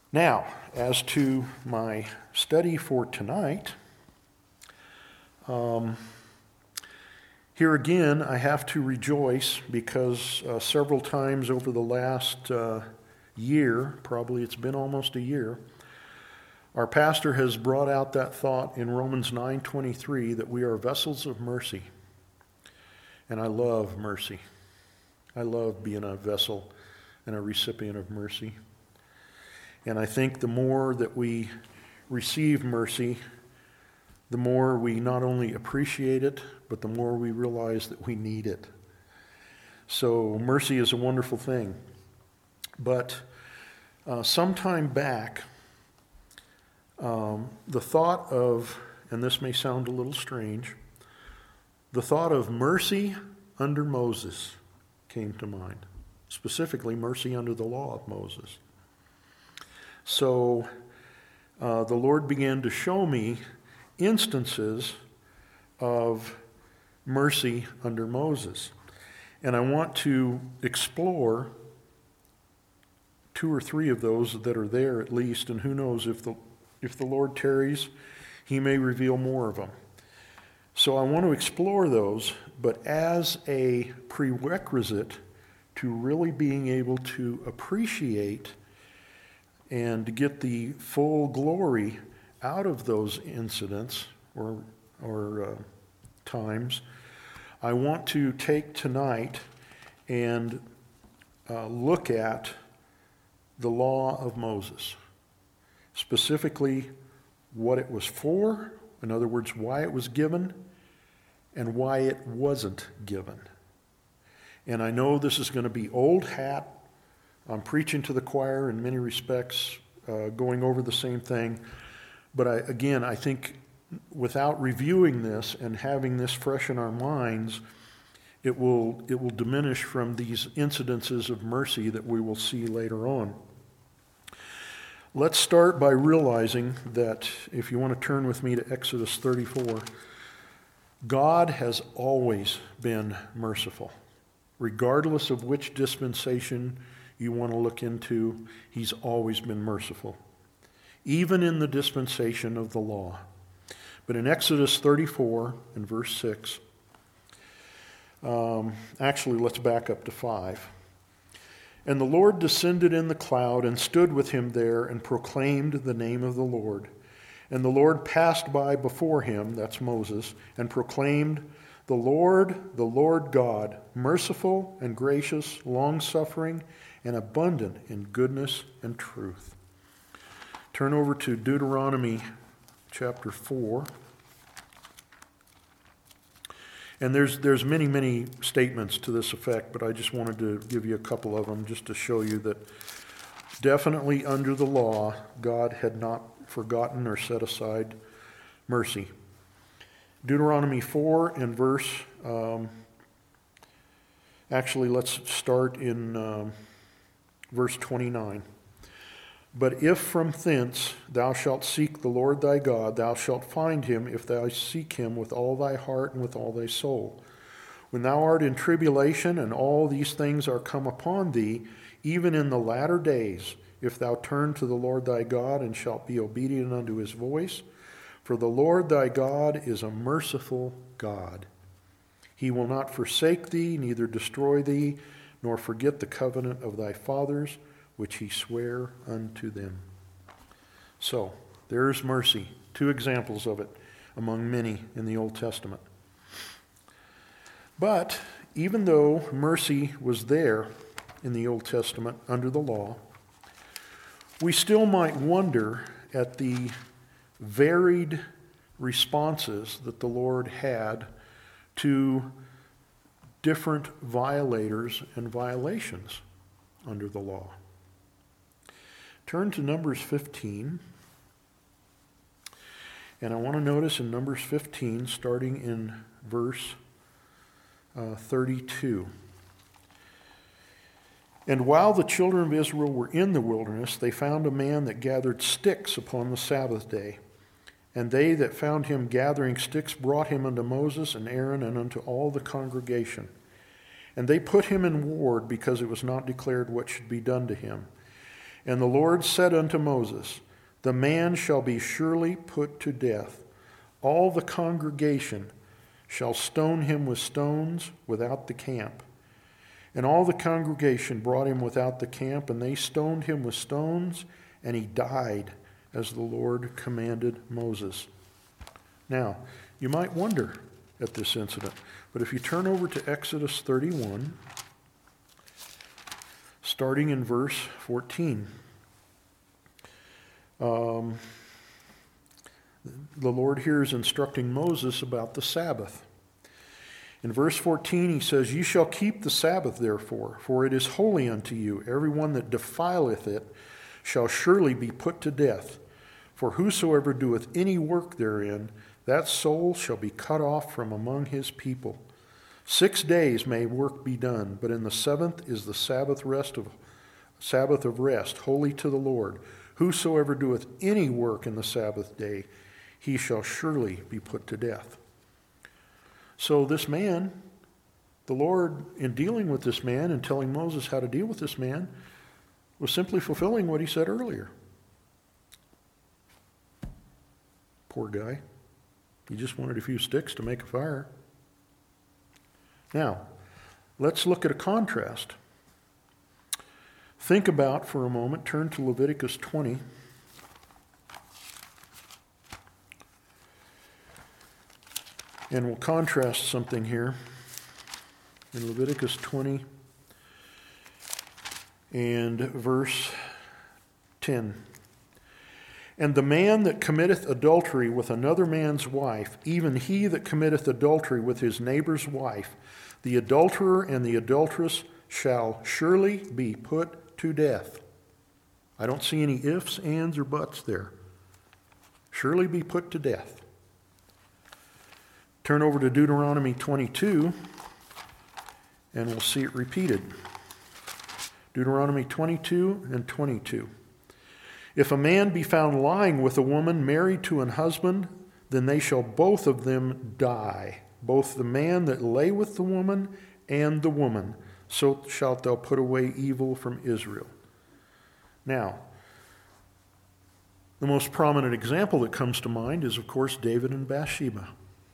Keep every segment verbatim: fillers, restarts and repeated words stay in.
Now, as to my study for tonight, um, here again I have to rejoice because uh, several times over the last uh, year, probably it's been almost a year, our pastor has brought out that thought in Romans nine twenty-three that we are vessels of mercy. And I love mercy. I love being a vessel and a recipient of mercy. And I think the more that we receive mercy, the more we not only appreciate it, but the more we realize that we need it. So mercy is a wonderful thing. But uh, sometime back, um, the thought of, and this may sound a little strange, the thought of mercy under Moses came to mind. Specifically, mercy under the law of Moses. So uh, the Lord began to show me instances of mercy under Moses. And I want to explore two or three of those that are there at least, and who knows, if the if the Lord tarries, he may reveal more of them. So I want to explore those, but as a prerequisite to really being able to appreciate and get the full glory out of those incidents or, or uh, times, I want to take tonight and uh, look at the law of Moses. Specifically, what it was for, in other words, why it was given, and why it wasn't given. And I know this is going to be old hat. I'm preaching to the choir in many respects, uh, going over the same thing. But I, again, I think without reviewing this and having this fresh in our minds, it will it will diminish from these incidences of mercy that we will see later on. Let's start by realizing that, if you want to turn with me to Exodus thirty-four, God has always been merciful. Regardless of which dispensation you want to look into, he's always been merciful. Even in the dispensation of the law. But in Exodus thirty-four, in verse six, um, actually let's back up to five. And the Lord descended in the cloud and stood with him there and proclaimed the name of the Lord. And the Lord passed by before him, that's Moses, and proclaimed, "The Lord, the Lord God, merciful and gracious, long-suffering, and abundant in goodness and truth." Turn over to Deuteronomy chapter four. And there's there's many, many statements to this effect, but I just wanted to give you a couple of them just to show you that definitely under the law, God had not forgotten or set aside mercy. Deuteronomy four and verse, um, actually let's start in um, verse twenty-nine. "But if from thence thou shalt seek the Lord thy God, thou shalt find him if thou seek him with all thy heart and with all thy soul. When thou art in tribulation and all these things are come upon thee, even in the latter days, if thou turn to the Lord thy God and shalt be obedient unto his voice, for the Lord thy God is a merciful God. He will not forsake thee, neither destroy thee, nor forget the covenant of thy fathers, which he sware unto them." So, there's mercy. Two examples of it among many in the Old Testament. But even though mercy was there in the Old Testament under the law, we still might wonder at the varied responses that the Lord had to different violators and violations under the law. Turn to Numbers fifteen. And I want to notice in Numbers fifteen, starting in verse uh, thirty-two. "And while the children of Israel were in the wilderness, they found a man that gathered sticks upon the Sabbath day. And they that found him gathering sticks brought him unto Moses and Aaron and unto all the congregation. And they put him in ward, because it was not declared what should be done to him. And the Lord said unto Moses, the man shall be surely put to death. All the congregation shall stone him with stones without the camp. And all the congregation brought him without the camp, and they stoned him with stones, and he died, as the Lord commanded Moses. Now, you might wonder at this incident, but if you turn over to Exodus thirty-one, starting in verse fourteen, um, the Lord here is instructing Moses about the Sabbath. In verse fourteen, he says, "You shall keep the Sabbath, therefore, for it is holy unto you. Every one that defileth it shall surely be put to death. For whosoever doeth any work therein, that soul shall be cut off from among his people. Six days may work be done, but in the seventh is the Sabbath rest of Sabbath of rest, holy to the Lord. Whosoever doeth any work in the Sabbath day, he shall surely be put to death." So this man, the Lord, in dealing with this man and telling Moses how to deal with this man, was simply fulfilling what he said earlier. Poor guy. He just wanted a few sticks to make a fire. Now, let's look at a contrast. Think about for a moment, turn to Leviticus twenty. And we'll contrast something here. In Leviticus twenty and verse ten. "And the man that committeth adultery with another man's wife, even he that committeth adultery with his neighbor's wife, the adulterer and the adulteress shall surely be put to death." I don't see any ifs, ands, or buts there. Surely be put to death. Turn over to Deuteronomy twenty-two, and we'll see it repeated. Deuteronomy twenty-two and twenty-two. "If a man be found lying with a woman married to an husband, then they shall both of them die, both the man that lay with the woman and the woman. So shalt thou put away evil from Israel." Now, the most prominent example that comes to mind is, of course, David and Bathsheba.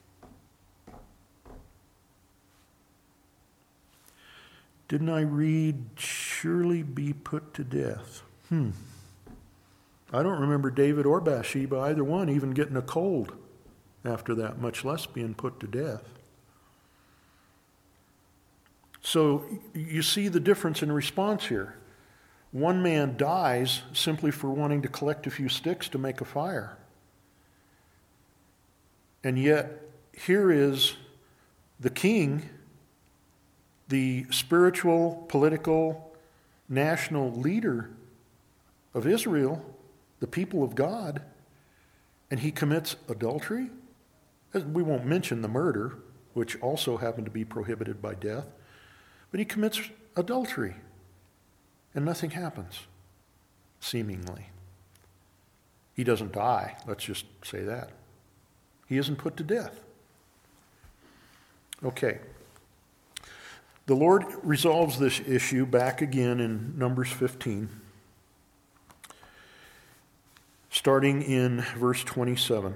Didn't I read, "surely be put to death"? Hmm. I don't remember David or Bathsheba, either one, even getting a cold after that, much less being put to death. So you see the difference in response here. One man dies simply for wanting to collect a few sticks to make a fire. And yet, here is the king, the spiritual, political, national leader of Israel, the people of God, and he commits adultery. We won't mention the murder, which also happened to be prohibited by death, but he commits adultery, and nothing happens, seemingly. He doesn't die, let's just say that. He isn't put to death. Okay. The Lord resolves this issue back again in Numbers fifteen, starting in verse twenty-seven.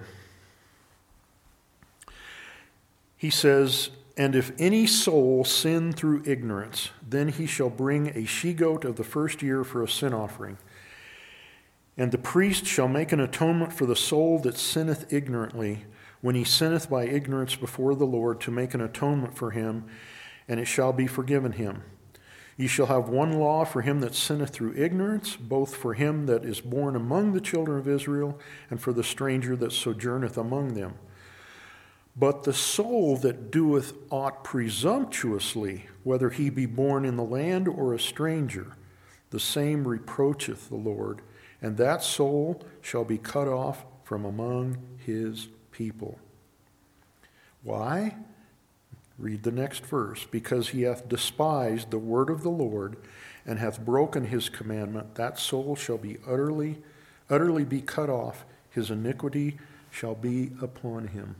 He says, "And if any soul sin through ignorance, then he shall bring a she-goat of the first year for a sin offering. And the priest shall make an atonement for the soul that sinneth ignorantly, when he sinneth by ignorance before the Lord, to make an atonement for him, and it shall be forgiven him. Ye shall have one law for him that sinneth through ignorance, both for him that is born among the children of Israel, and for the stranger that sojourneth among them. But the soul that doeth aught presumptuously, whether he be born in the land or a stranger, the same reproacheth the Lord, and that soul shall be cut off from among his people." Why? Read the next verse. "Because he hath despised the word of the Lord, and hath broken his commandment, that soul shall be utterly, utterly be cut off. His iniquity shall be upon him."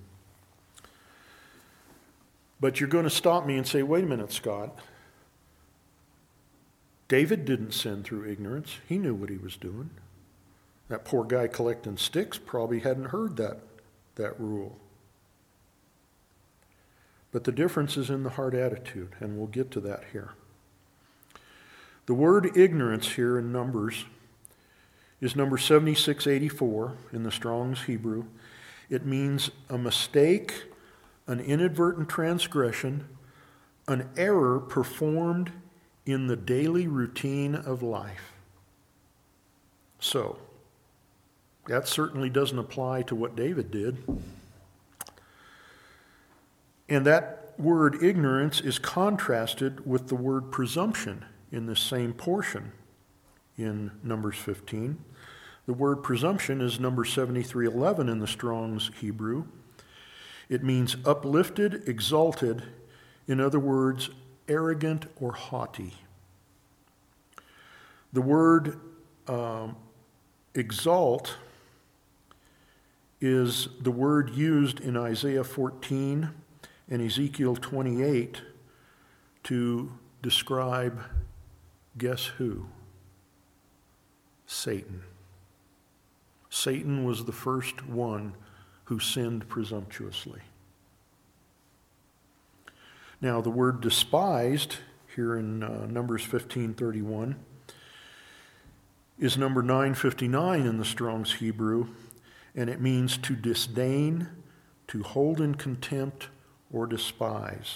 But you're going to stop me and say, "Wait a minute, Scott. David didn't sin through ignorance. He knew what he was doing. That poor guy collecting sticks probably hadn't heard that, that rule. But the difference is in the heart attitude, and we'll get to that here. The word ignorance here in Numbers is number seventy-six eighty-four in the Strong's Hebrew. It means a mistake, an inadvertent transgression, an error performed in the daily routine of life. So, that certainly doesn't apply to what David did. And that word ignorance is contrasted with the word presumption in this same portion in Numbers fifteen. The word presumption is number seventy-three eleven in the Strong's Hebrew. It means uplifted, exalted, in other words, arrogant or haughty. The word um, exalt is the word used in Isaiah fourteen and Ezekiel twenty-eight to describe, guess who? Satan. Satan was the first one who sinned presumptuously. Now, the word despised here in uh, Numbers fifteen thirty-one is number nine fifty-nine in the Strong's Hebrew, and it means to disdain, to hold in contempt, or despise.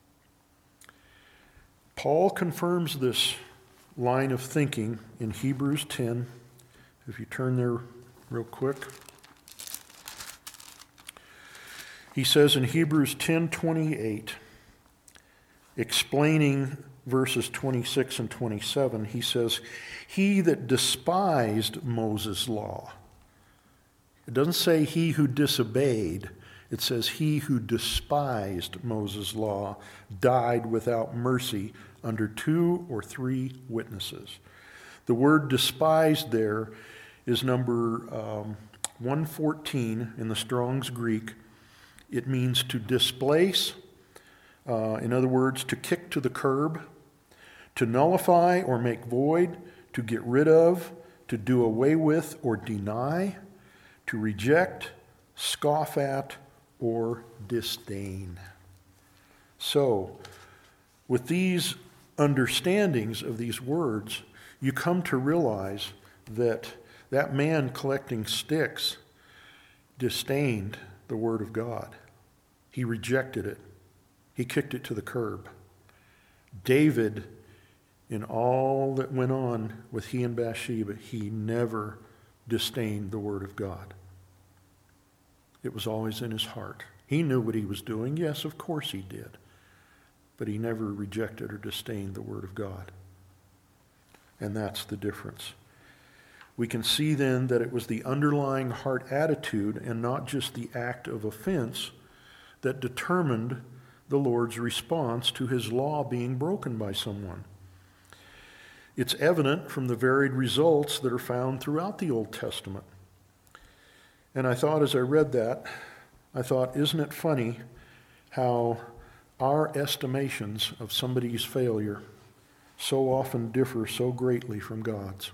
Paul confirms this line of thinking in Hebrews ten. If you turn there real quick. He says in Hebrews ten twenty-eight, explaining verses twenty-six and twenty-seven, he says, he that despised Moses' law. It doesn't say he who disobeyed. It says he who despised Moses' law died without mercy under two or three witnesses. The word despised there is number um, one fourteen in the Strong's Greek. It means to displace, uh, in other words, to kick to the curb, to nullify or make void, to get rid of, to do away with or deny, to reject, scoff at, or disdain. So, with these understandings of these words, you come to realize that that man collecting sticks disdained the Word of God. He rejected it. He kicked it to the curb. David, in all that went on with he and Bathsheba, he never disdained the Word of God. It was always in his heart. He knew what he was doing. Yes, of course he did. But he never rejected or disdained the Word of God. And that's the difference. We can see then that it was the underlying heart attitude and not just the act of offense that determined the Lord's response to his law being broken by someone. It's evident from the varied results that are found throughout the Old Testament. And I thought as I read that, I thought, isn't it funny how our estimations of somebody's failure so often differ so greatly from God's?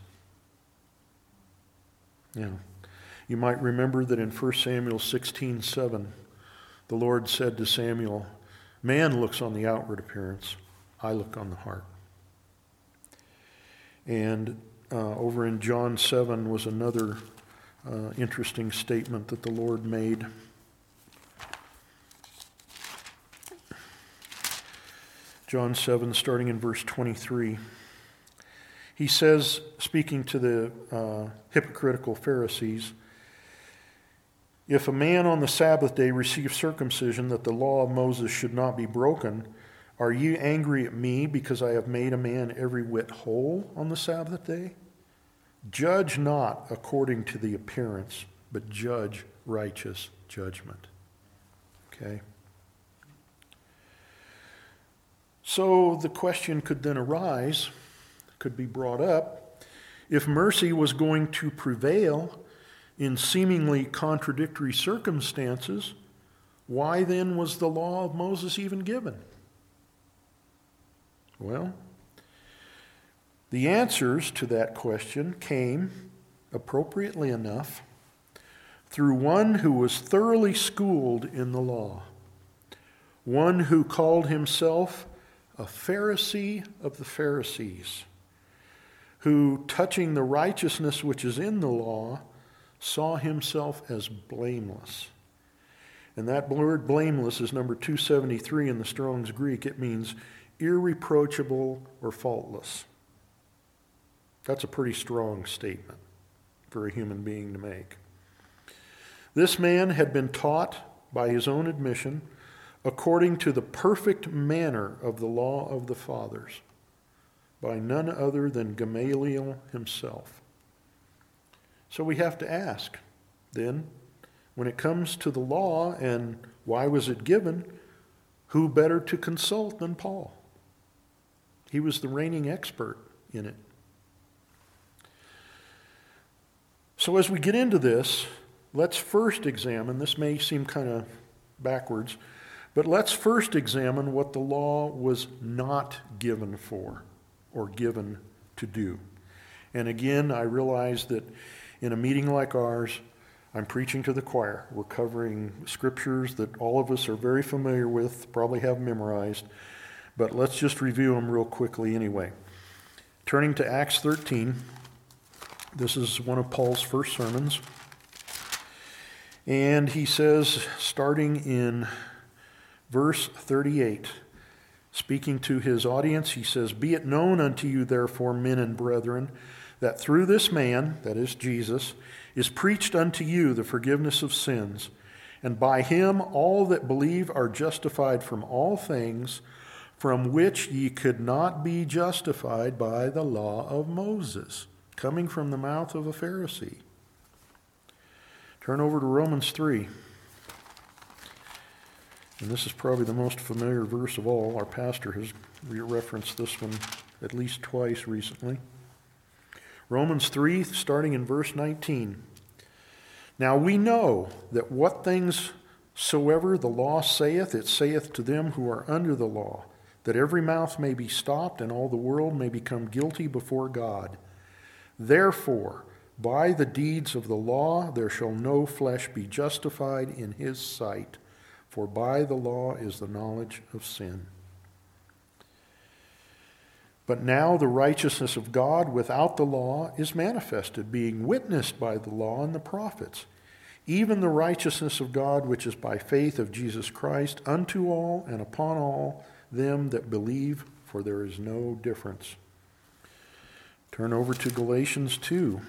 Yeah. You might remember that in First Samuel sixteen seven, the Lord said to Samuel, man looks on the outward appearance, I look on the heart. And uh, over in John seven was another uh, interesting statement that the Lord made. John seven, starting in verse twenty-three. He says, speaking to the uh, hypocritical Pharisees, if a man on the Sabbath day receives circumcision that the law of Moses should not be broken, are you angry at me because I have made a man every whit whole on the Sabbath day? Judge not according to the appearance, but judge righteous judgment. Okay? So the question could then arise, could be brought up, if mercy was going to prevail in seemingly contradictory circumstances, why then was the law of Moses even given? Well, The answers to that question came, appropriately enough, through one who was thoroughly schooled in the law, one who called himself a Pharisee of the Pharisees, who, touching the righteousness which is in the law, saw himself as blameless. And that word blameless is number two seventy-three in the Strong's Greek. It means irreproachable or faultless. That's a pretty strong statement for a human being to make. This man had been taught, by his own admission, according to the perfect manner of the law of the fathers, by none other than Gamaliel himself. So we have to ask, then, when it comes to the law and why was it given, who better to consult than Paul? He was the reigning expert in it. So as we get into this, let's first examine, this may seem kind of backwards, but let's first examine what the law was not given for or given to do. And again, I realize that in a meeting like ours, I'm preaching to the choir. We're covering scriptures that all of us are very familiar with, probably have memorized, but let's just review them real quickly anyway. Turning to Acts thirteen, this is one of Paul's first sermons. And he says, starting in verse thirty-eight, speaking to his audience, he says, "Be it known unto you, therefore, men and brethren, that through this man," that is Jesus, "is preached unto you the forgiveness of sins, and by him all that believe are justified from all things from which ye could not be justified by the law of Moses," coming from the mouth of a Pharisee. Turn over to Romans three. And this is probably the most familiar verse of all. Our pastor has referenced this one at least twice recently. Romans three, starting in verse nineteen. "Now we know that what things soever the law saith, it saith to them who are under the law, that every mouth may be stopped and all the world may become guilty before God. Therefore, by the deeds of the law there shall no flesh be justified in his sight, for by the law is the knowledge of sin. But now the righteousness of God without the law is manifested, being witnessed by the law and the prophets, even the righteousness of God which is by faith of Jesus Christ unto all and upon all them that believe, for there is no difference." Turn over to Galatians two.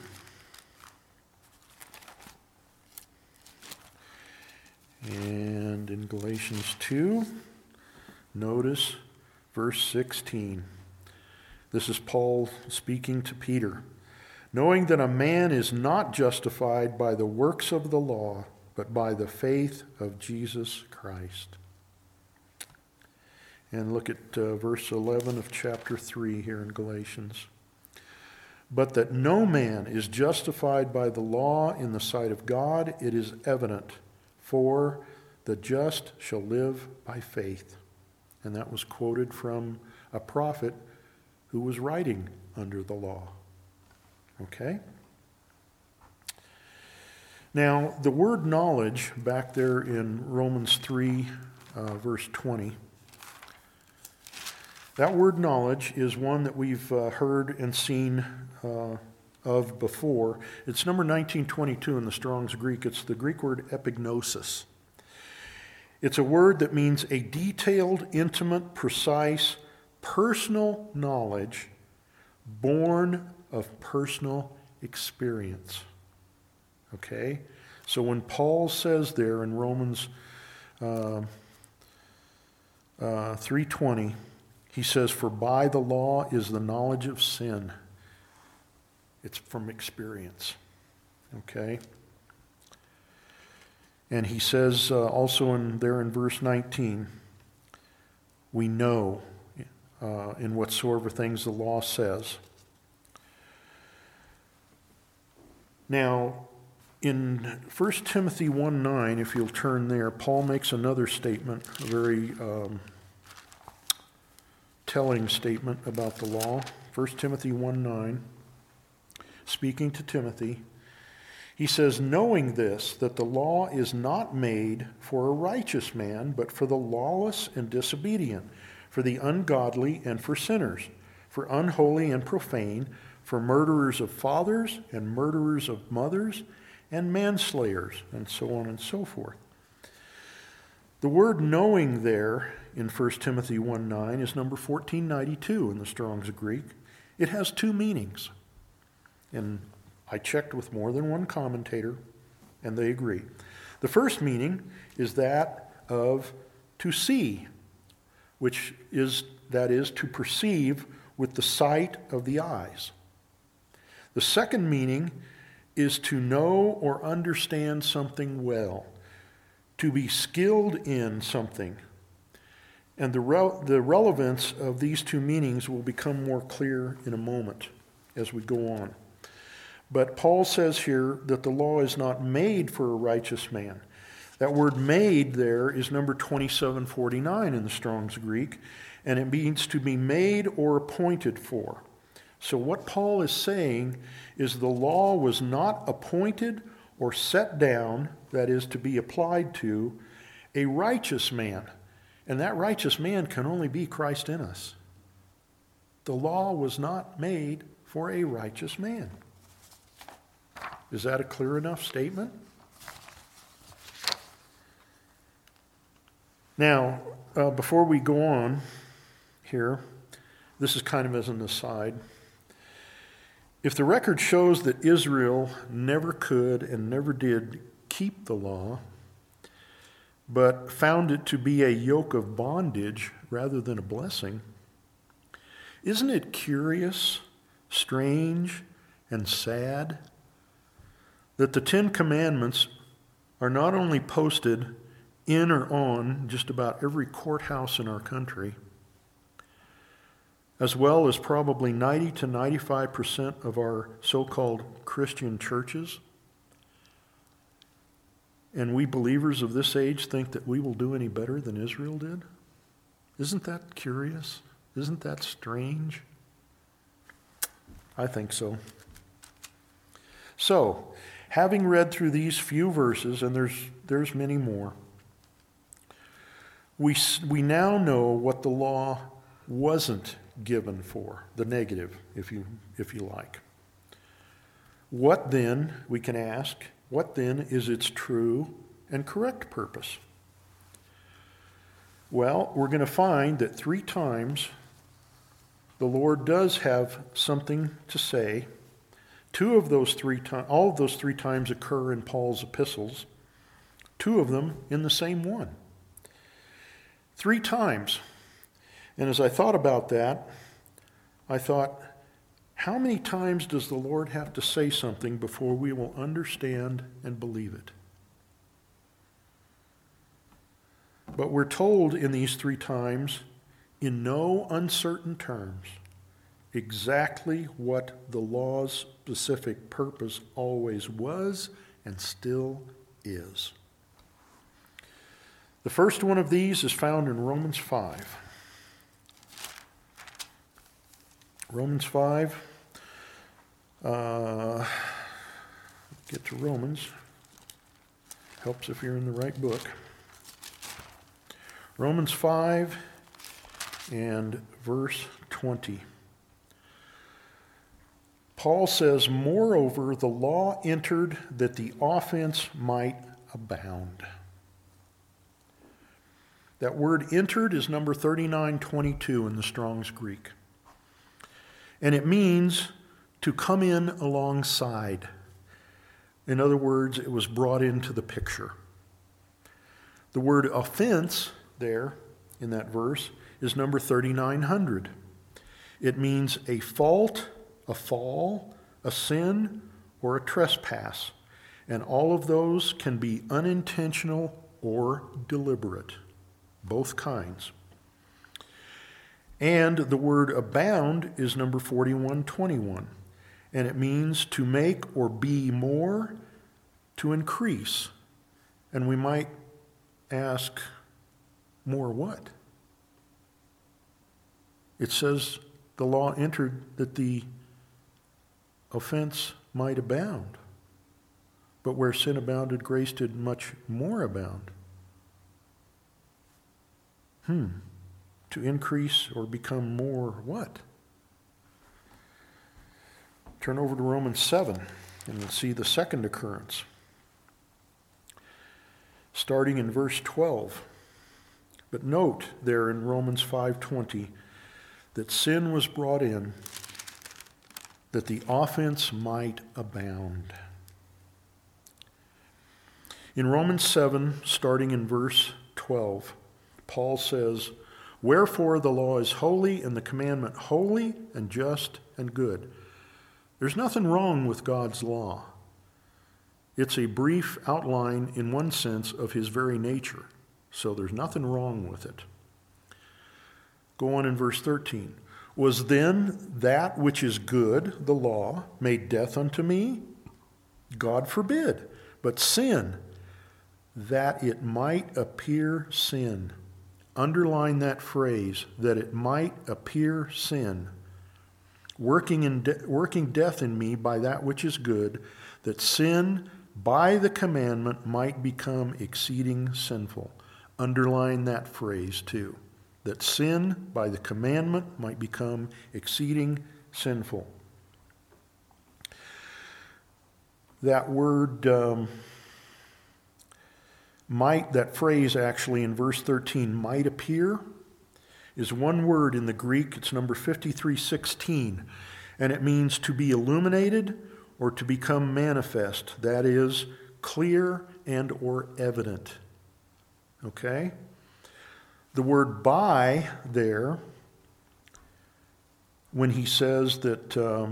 And in Galatians two, notice verse sixteen. This is Paul speaking to Peter. "Knowing that a man is not justified by the works of the law, but by the faith of Jesus Christ." And look at uh, verse eleven of chapter three here in Galatians. "But that no man is justified by the law in the sight of God, it is evident, for the just shall live by faith." And that was quoted from a prophet who was writing under the law. Okay? Now, the word knowledge, back there in Romans three, uh, verse twenty, that word knowledge is one that we've uh, heard and seen uh, of before. It's number nineteen twenty-two in the Strong's Greek. It's the Greek word epignosis. It's a word that means a detailed, intimate, precise, personal knowledge born of personal experience. Okay? So when Paul says there in Romans uh, uh, three twenty, he says, "For by the law is the knowledge of sin." It's from experience. Okay? And he says uh, also in there in verse nineteen, we know uh, in whatsoever things the law says. Now, in First Timothy one nine, if you'll turn there, Paul makes another statement, a very um, telling statement about the law. First Timothy one nine, speaking to Timothy, he says, knowing this, that the law is not made for a righteous man, but for the lawless and disobedient, for the ungodly and for sinners, for unholy and profane, for murderers of fathers and murderers of mothers, and manslayers, and so on and so forth. The word knowing there in First Timothy one nine is number fourteen ninety-two in the Strong's Greek. It has two meanings. And I checked with more than one commentator, and they agree. The first meaning is that of to see, which is, that is, to perceive with the sight of the eyes. The second meaning is to know or understand something well, to be skilled in something. And the, re- the relevance of these two meanings will become more clear in a moment as we go on. But Paul says here that the law is not made for a righteous man. That word made there is number twenty-seven forty-nine in the Strong's Greek, and it means to be made or appointed for. So what Paul is saying is the law was not appointed or set down, that is, to be applied to a righteous man. And that righteous man can only be Christ in us. The law was not made for a righteous man. Is that a clear enough statement? Now, uh, before we go on here, this is kind of as an aside. If the record shows that Israel never could and never did keep the law, but found it to be a yoke of bondage rather than a blessing, isn't it curious, strange, and sad that the Ten Commandments are not only posted in or on just about every courthouse in our country, as well as probably ninety to ninety-five percent of our so-called Christian churches, and we believers of this age think that we will do any better than Israel did? Isn't that curious? Isn't that strange? I think so. So, having read through these few verses, and there's there's many more, we we now know what the law wasn't given for, the negative, if you if you like. What then, we can ask, what then is its true and correct purpose? Well, we're going to find that three times the Lord does have something to say. Two of those three times, all of those three times occur in Paul's epistles. Two of them in the same one. Three times. And as I thought about that, I thought, how many times does the Lord have to say something before we will understand and believe it? But we're told in these three times, in no uncertain terms, exactly what the law's specific purpose always was and still is. The first one of these is found in Romans five. Romans five. Uh, get to Romans. Helps if you're in the right book. Romans five and verse twenty. Paul says, moreover, the law entered that the offense might abound. That word entered is number thirty-nine twenty-two in the Strong's Greek. And it means to come in alongside. In other words, it was brought into the picture. The word offense there in that verse is number thirty-nine hundred. It means a fault, a fall, a sin, or a trespass. And all of those can be unintentional or deliberate, both kinds. And the word abound is number forty-one twenty-one. And it means to make or be more, to increase. And we might ask, more what? It says the law entered that the offense might abound. But where sin abounded, grace did much more abound. Hmm. To increase or become more what? Turn over to Romans seven and we'll see the second occurrence. Starting in verse twelve. But note there in Romans five twenty that sin was brought in that the offense might abound. In Romans seven, starting in verse twelve, Paul says, "Wherefore the law is holy, and the commandment holy and just and good." There's nothing wrong with God's law. It's a brief outline, in one sense, of his very nature. So there's nothing wrong with it. Go on in verse thirteen. "Was then that which is good, the law, made death unto me? God forbid. But sin, that it might appear sin." Underline that phrase, that it might appear sin. Working, in de- working death in me by that which is good, that sin by the commandment might become exceeding sinful. Underline that phrase too. That sin by the commandment might become exceeding sinful. That word um, might, that phrase actually in verse thirteen, might appear, is one word in the Greek. It's number fifty-three sixteen, and it means to be illuminated or to become manifest. That is, clear and or evident. Okay? The word by there, when he says that um,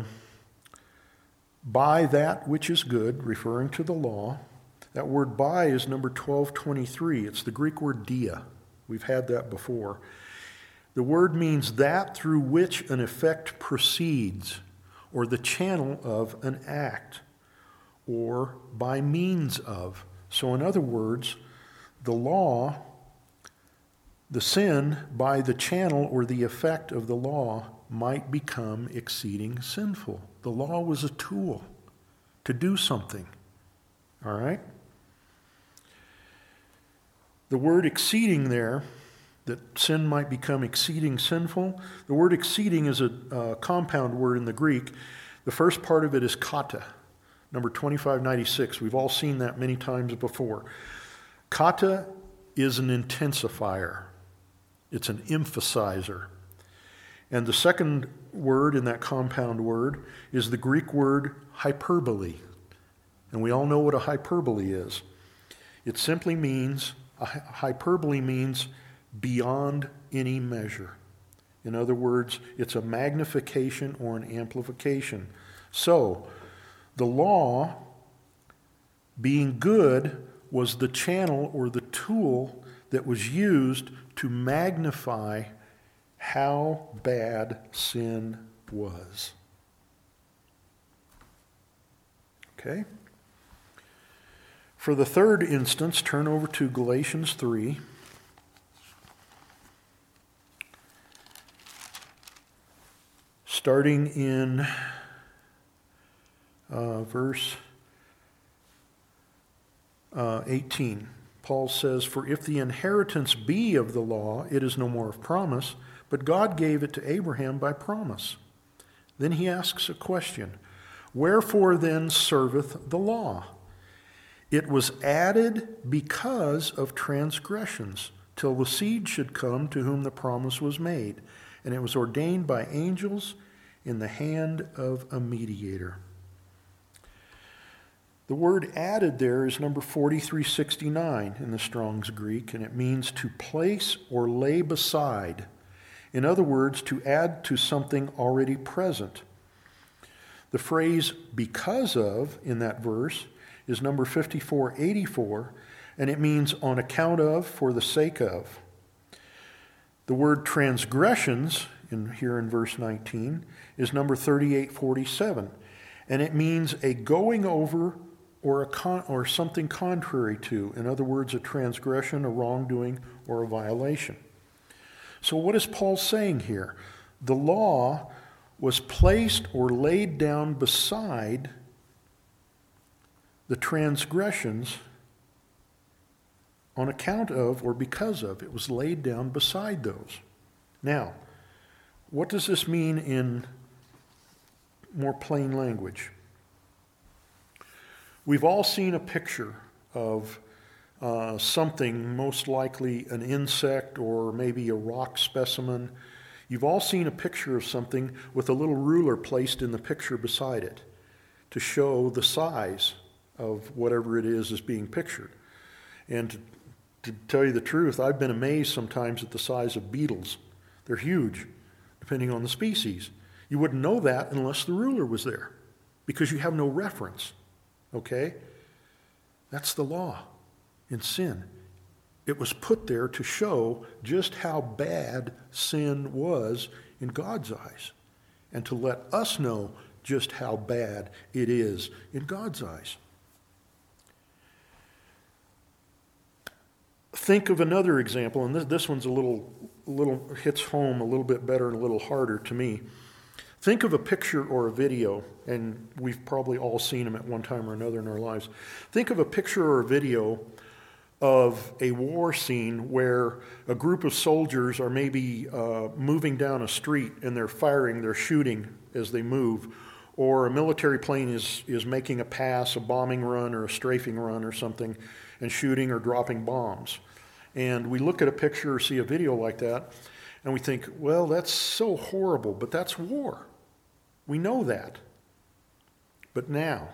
by that which is good, referring to the law, that word by is number twelve twenty-three. It's the Greek word dia. We've had that before. The word means that through which an effect proceeds, or the channel of an act, or by means of. So in other words, the law, the sin by the channel or the effect of the law might become exceeding sinful. The law was a tool to do something. All right? The word exceeding there, that sin might become exceeding sinful, the word exceeding is a uh, compound word in the Greek. The first part of it is kata, number twenty-five ninety-six. We've all seen that many times before. Kata is an intensifier. It's an emphasizer. And the second word in that compound word is the Greek word hyperbole. And we all know what a hyperbole is. It simply means, a hyperbole means beyond any measure. In other words, it's a magnification or an amplification. So, the law, being good, was the channel or the tool that was used to magnify how bad sin was. Okay? For the third instance, turn over to Galatians three. Starting in uh, verse uh, eighteen. Paul says, "For if the inheritance be of the law, it is no more of promise, but God gave it to Abraham by promise." Then he asks a question. "Wherefore then serveth the law? It was added because of transgressions, till the seed should come to whom the promise was made. And it was ordained by angels in the hand of a mediator." The word added there is number forty-three sixty-nine in the Strong's Greek, and it means to place or lay beside. In other words, to add to something already present. The phrase "because of" in that verse is number fifty-four eighty-four, and it means on account of, for the sake of. The word transgressions, in, here in verse nineteen, is number thirty-eight forty-seven, and it means a going over or a con- or something contrary to. In other words, a transgression, a wrongdoing, or a violation. So what is Paul saying here? The law was placed or laid down beside the transgressions on account of or because of. It was laid down beside those. Now, what does this mean in more plain language? We've all seen a picture of uh, something, most likely an insect or maybe a rock specimen. You've all seen a picture of something with a little ruler placed in the picture beside it to show the size of whatever it is is being pictured. And to, to tell you the truth, I've been amazed sometimes at the size of beetles. They're huge, depending on the species. You wouldn't know that unless the ruler was there, because you have no reference, okay? That's the law in sin. It was put there to show just how bad sin was in God's eyes, and to let us know just how bad it is in God's eyes. Think of another example, and this, this one's a little, a little hits home a little bit better and a little harder to me. Think of a picture or a video, and we've probably all seen them at one time or another in our lives. Think of a picture or a video of a war scene where a group of soldiers are maybe uh, moving down a street and they're firing, they're shooting as they move, or a military plane is, is making a pass, a bombing run or a strafing run or something, and shooting or dropping bombs. And we look at a picture or see a video like that, and we think, well, that's so horrible, but that's war. We know that. But now,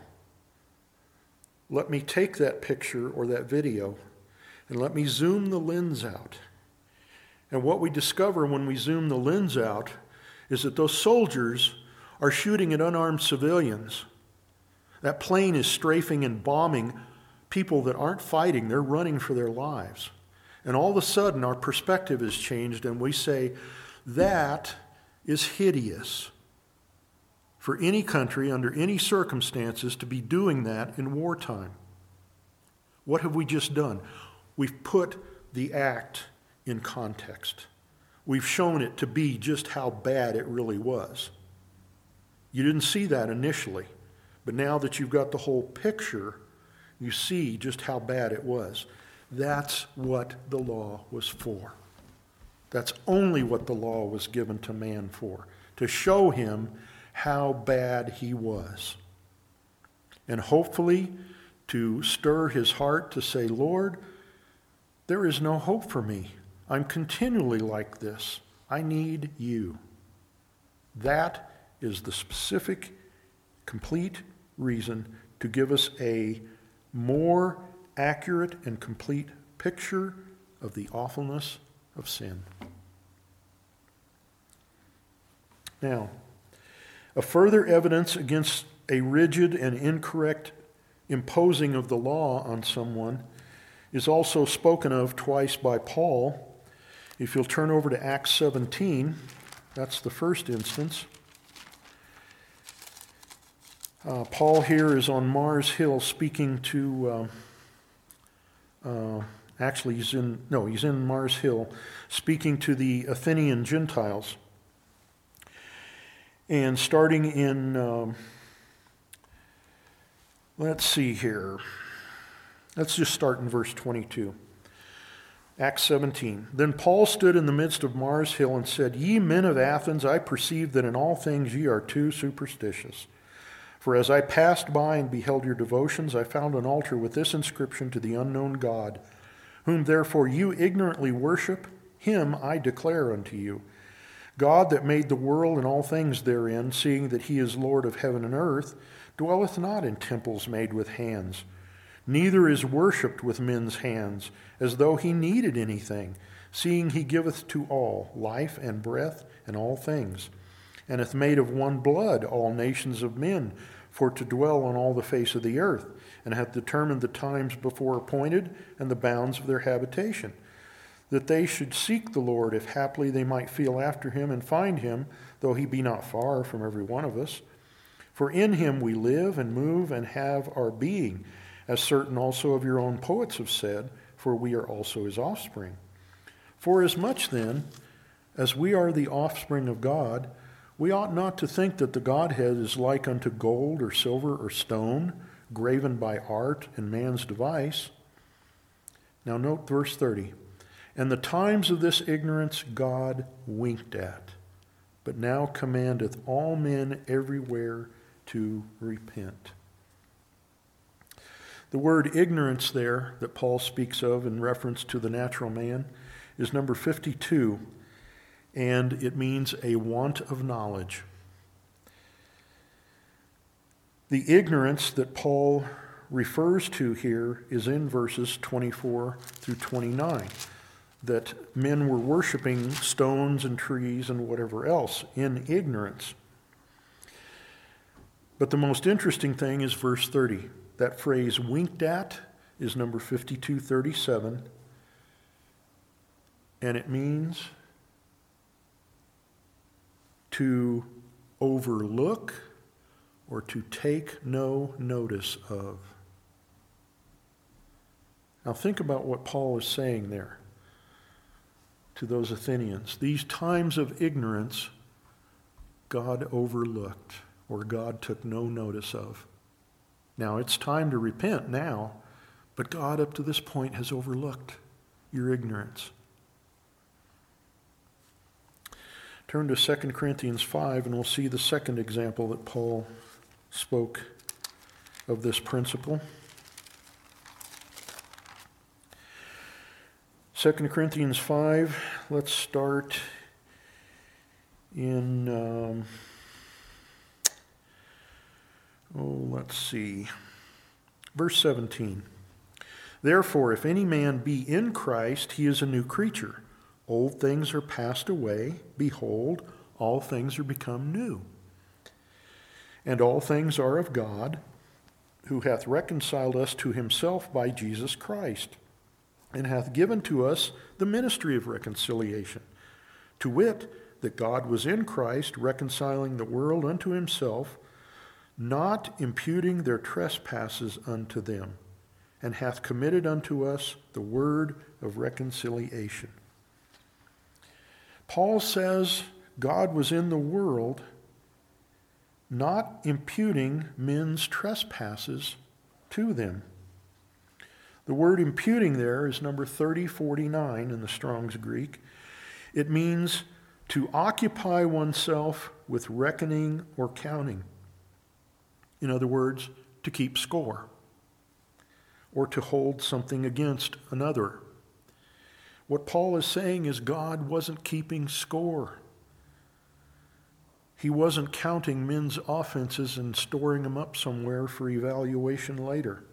let me take that picture or that video and let me zoom the lens out. And what we discover when we zoom the lens out is that those soldiers are shooting at unarmed civilians. That plane is strafing and bombing people that aren't fighting. They're running for their lives. And all of a sudden, our perspective is changed, and we say, that is hideous for any country under any circumstances to be doing that in wartime. What have we just done? We've put the act in context. We've shown it to be just how bad it really was. You didn't see that initially, but now that you've got the whole picture, you see just how bad it was. That's what the law was for. That's only what the law was given to man for, to show him how bad he was. And hopefully to stir his heart to say, Lord, there is no hope for me. I'm continually like this. I need you. That is the specific, complete reason to give us a more accurate and complete picture of the awfulness of sin. Now, a further evidence against a rigid and incorrect imposing of the law on someone is also spoken of twice by Paul. If you'll turn over to Acts seventeen, that's the first instance. Uh, Paul here is on Mars Hill speaking to, uh, uh, actually he's in, no, he's in Mars Hill speaking to the Athenian Gentiles. And starting in, um, let's see here. Let's just start in verse twenty-two. Acts seventeen. Then Paul stood in the midst of Mars Hill and said, Ye men of Athens, I perceive that in all things ye are too superstitious. For as I passed by and beheld your devotions, I found an altar with this inscription to the unknown God, whom therefore you ignorantly worship, him I declare unto you. God that made the world and all things therein, seeing that he is Lord of heaven and earth, dwelleth not in temples made with hands, neither is worshipped with men's hands, as though he needed anything, seeing he giveth to all life and breath and all things, and hath made of one blood all nations of men, for to dwell on all the face of the earth, and hath determined the times before appointed and the bounds of their habitation, that they should seek the Lord, if haply they might feel after him and find him, though he be not far from every one of us. For in him we live and move and have our being, as certain also of your own poets have said, for we are also his offspring. Forasmuch then As we are the offspring of God, we ought not to think that the Godhead is like unto gold or silver or stone, graven by art and man's device. Now note verse thirty. And the times of this ignorance God winked at, but now commandeth all men everywhere to repent. The word ignorance there that Paul speaks of in reference to the natural man is number fifty-two, and it means a want of knowledge. The ignorance that Paul refers to here is in verses twenty-four through twenty-nine, that men were worshiping stones and trees and whatever else in ignorance. But the most interesting thing is verse thirty. That phrase winked at is number fifty-two thirty-seven, and it means to overlook or to take no notice of. Now think about what Paul is saying there to those Athenians. These times of ignorance God overlooked, or God took no notice of. Now it's time to repent now, but God up to this point has overlooked your ignorance. Turn to Second Corinthians five and we'll see the second example that Paul spoke of this principle. Second Corinthians five, let's start in, um, oh, let's see, verse seventeen. Therefore, if any man be in Christ, he is a new creature. Old things are passed away. Behold, all things are become new. And all things are of God, who hath reconciled us to himself by Jesus Christ, and hath given to us the ministry of reconciliation, to wit, that God was in Christ, reconciling the world unto himself, not imputing their trespasses unto them, and hath committed unto us the word of reconciliation. Paul says God was in the world, not imputing men's trespasses to them. The word imputing there is number thirty forty-nine in the Strong's Greek. It means to occupy oneself with reckoning or counting. In other words, to keep score, or to hold something against another. What Paul is saying is God wasn't keeping score. He wasn't counting men's offenses and storing them up somewhere for evaluation later.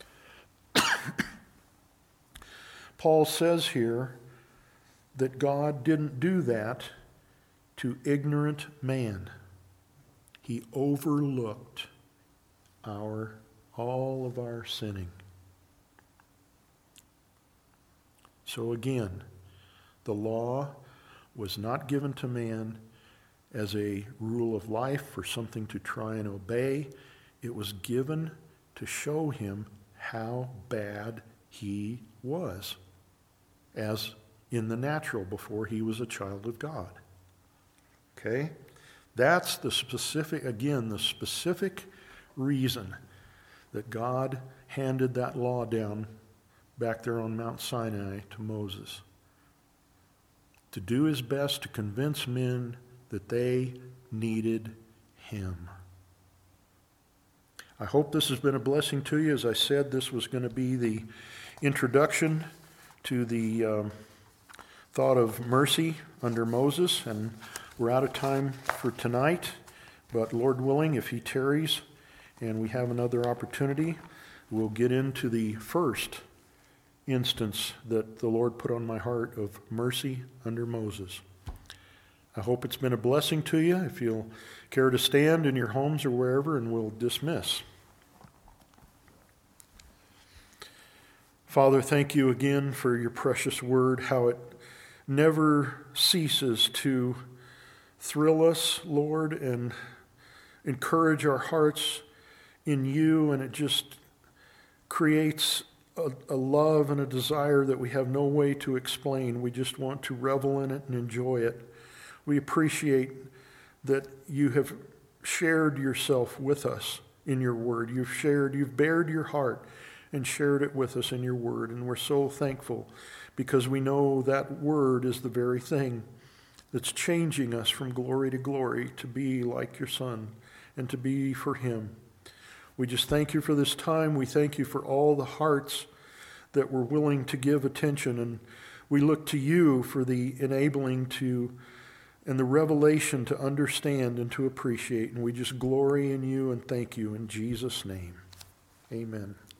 Paul says here that God didn't do that to ignorant man. He overlooked our all of our sinning. So again, the law was not given to man as a rule of life for something to try and obey. It was given to show him how bad he was, as in the natural before he was a child of God. Okay? That's the specific, again, the specific reason that God handed that law down back there on Mount Sinai to Moses, to do his best to convince men that they needed him. I hope this has been a blessing to you. As I said, this was going to be the introduction to the um, thought of mercy under Moses, and we're out of time for tonight, but Lord willing, if he tarries and we have another opportunity, we'll get into the first instance that the Lord put on my heart of mercy under Moses. I hope it's been a blessing to you. If you'll care to stand in your homes or wherever, and we'll dismiss. Father, thank you again for your precious word, how it never ceases to thrill us, Lord, and encourage our hearts in you, and it just creates a, a love and a desire that we have no way to explain. We just want to revel in it and enjoy it. We appreciate that you have shared yourself with us in your word. You've shared, you've bared your heart and shared it with us in your word. And we're so thankful because we know that word is the very thing that's changing us from glory to glory to be like your Son and to be for him. We just thank you for this time. We thank you for all the hearts that were willing to give attention. And we look to you for the enabling to and the revelation to understand and to appreciate. And we just glory in you and thank you in Jesus' name. Amen.